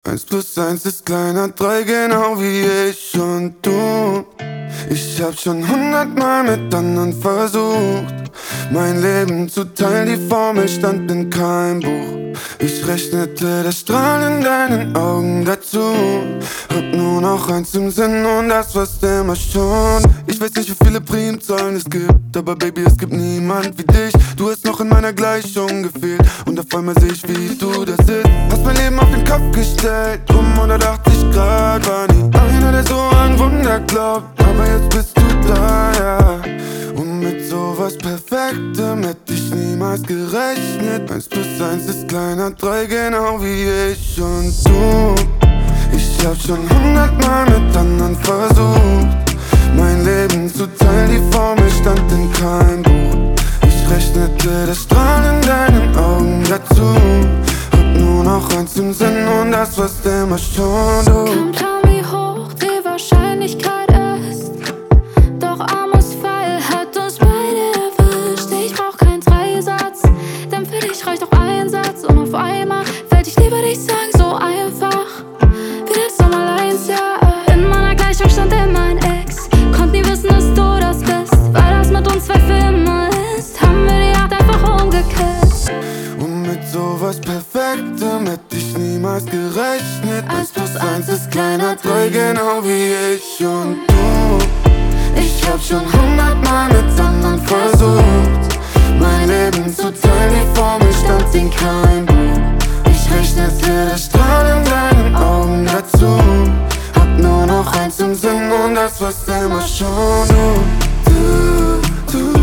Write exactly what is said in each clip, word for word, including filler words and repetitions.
Eins plus eins ist kleiner drei, genau wie ich und du. Ich hab schon hundertmal mit anderen versucht, mein Leben zu teilen, die Formel stand in keinem Buch. Ich rechnete das Strahlen in deinen Augen dazu. Hab nur noch eins im Sinn und das war's immer schon. Ich weiß nicht, wie viele Primzahlen es gibt, aber Baby, es gibt niemand wie dich. Du hast noch in meiner Gleichung gefehlt und auf einmal seh ich, wie du das ist. Hast mein Leben auf den Kopf gestellt, um hundertachtzig Grad. War nie einer, der so an Wunder glaubt, aber jetzt bist du da, ja. Und mit sowas Perfektem hätte ich niemals gerechnet. Eins plus eins ist kleiner drei, genau wie ich und du. Ich hab schon hundertmal mit anderen versucht, mein Leben zu teilen, die Formel stand in keinem Buch. Ich rechnete das Strahlen in deinen Augen dazu. Hab nur noch eins im Sinn und das war's immer schon, du. Kein Plan, wie hoch die Wahrscheinlichkeit ist, doch armes Pfeil hat uns beide erwischt. Ich brauch keinen Dreisatz, denn für dich reicht auch ein Satz. Und auf einmal fällt ich lieber dich sagen, so einfach wie das Sommer eins, ja. In meiner Gleichung stand immer ein Ex, konnt nie wissen, dass du das bist, weil das mit uns zwei für immer ist. Haben wir die Art einfach umgekehrt. Und mit sowas Perfektem hätte ich niemals gerechnet. Eins plus eins ist kleiner drei, genau wie ich und du. Ich hab schon hundertmal mit anderen versucht, mein Leben zu teilen, die Formel stand in keinem Buch. Ich rechnete das Strahlen in deinen Augen dazu. Hab nur noch eins im Sinn und das war's immer schon, du. Du, du,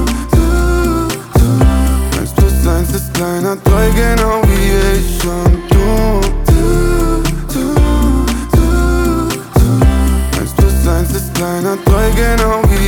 du, du. Eins plus eins ist kleiner drei, genau wie ich und du. Du, du, du, du. Eins plus eins ist kleiner drei, genau wie